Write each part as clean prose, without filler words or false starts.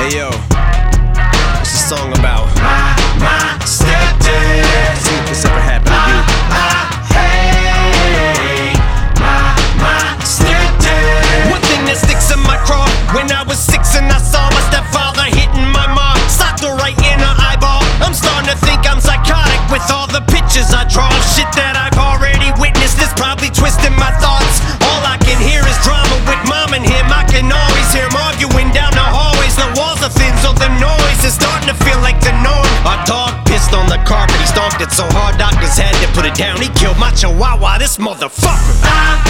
Hey yo, it's a song about my stepdad. See if this ever happened to you. Hey, my stepdad. One thing that sticks in my craw: when I was 6 and I saw my stepfather hitting my mom, socked her right in her eyeball. I'm starting to think I'm psychotic with all the pictures I draw of shit that I've already witnessed. It's probably twisting my thoughts. All I can hear is drama with mom and him. I can always hear them arguing down the hallways. The walls are thin, so the noise is starting to feel like the norm. Our dog pissed on the carpet. He stomped it so hard doctors had to put it down. He killed my chihuahua, this motherfucker.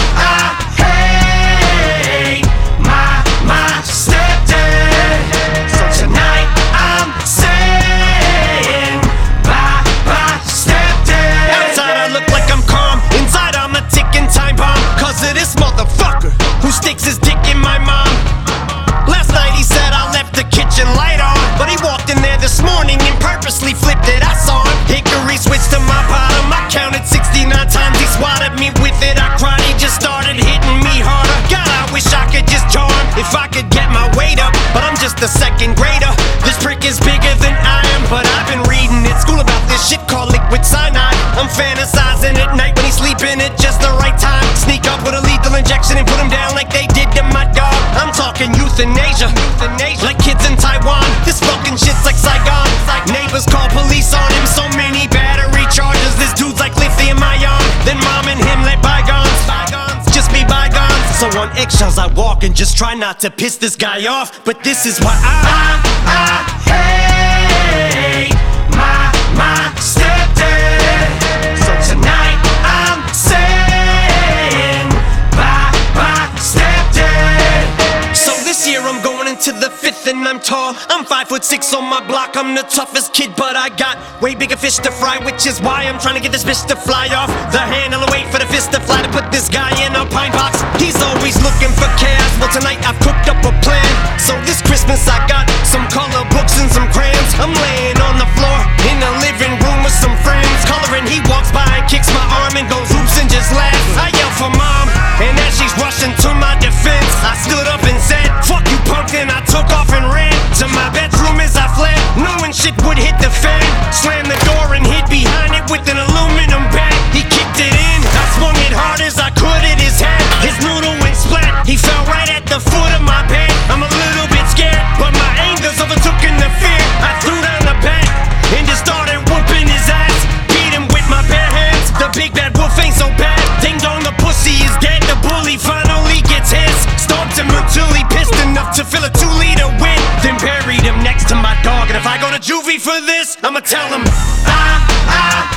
Hey, my stepdad. So tonight I'm saying bye, stepdad. Outside I look like I'm calm, inside I'm a ticking time bomb. Cause of this motherfucker who sticks his dick in my mom. Last night he said I left the kitchen light on, but he walked in there this morning and purposely flipped it. I saw him. Hickory switched to my bottom. I counted 69 times he swatted me with it. I cried, he just started hitting me harder. God, I wish I could just charm if I could get my weight up, but I'm just a second grader. This prick is bigger than I am, but I've been reading at school about this shit called liquid cyanide. I'm fantasizing at night when he's sleeping at just the right time. Sneak up with a lethal injection and put him down like they did to my dog. I'm talking euthanasia, like kids in Taiwan. This fucking shit's like Saigon. Neighbors call police on him, so many battery charges. This dude's like lithium ion. Then mom and him let bygones just be bygones. So on eggshells I walk and just try not to piss this guy off. But this is why Hey, my stepdad. So tonight I'm saying bye, stepdad. So this year I'm going into the 5th and I'm tall. I'm 5'6" on my block. I'm the toughest kid, but I got way bigger fish to fry, which is why I'm trying to get this bitch to fly off the handle and wait for the fist to fly to put this guy in a pine box. He's always looking for chaos. Well, tonight I've cooked up a plan. So this Christmas I got some color books and some crayons. I'm laying on the floor in the living room with some friends. Coloring, he walks by and kicks my arm and goes oops and just laughs. I yell for mom, and as she's rushing to my defense, I stood up and said, "Fuck you, punk," and I took off and ran to my bedroom as I fled, knowing shit would hit the fan. Slammed the door and hid behind it with an aluminum bag. He kicked it in, I swung it hard as I could at his head. His noodle went splat, he fell right at the foot of my bed. I'm a little bit scared, but my anger's overtook in the fear. I threw down the bat and just started whooping his ass. Beat him with my bare hands, the big bad wolf ain't so bad. Ding dong, the pussy is dead, the bully finally gets his. Stomped him until he pissed enough to fill a 2-liter win. Then buried him next to my dog, and if I go to juvie for this, I'ma tell him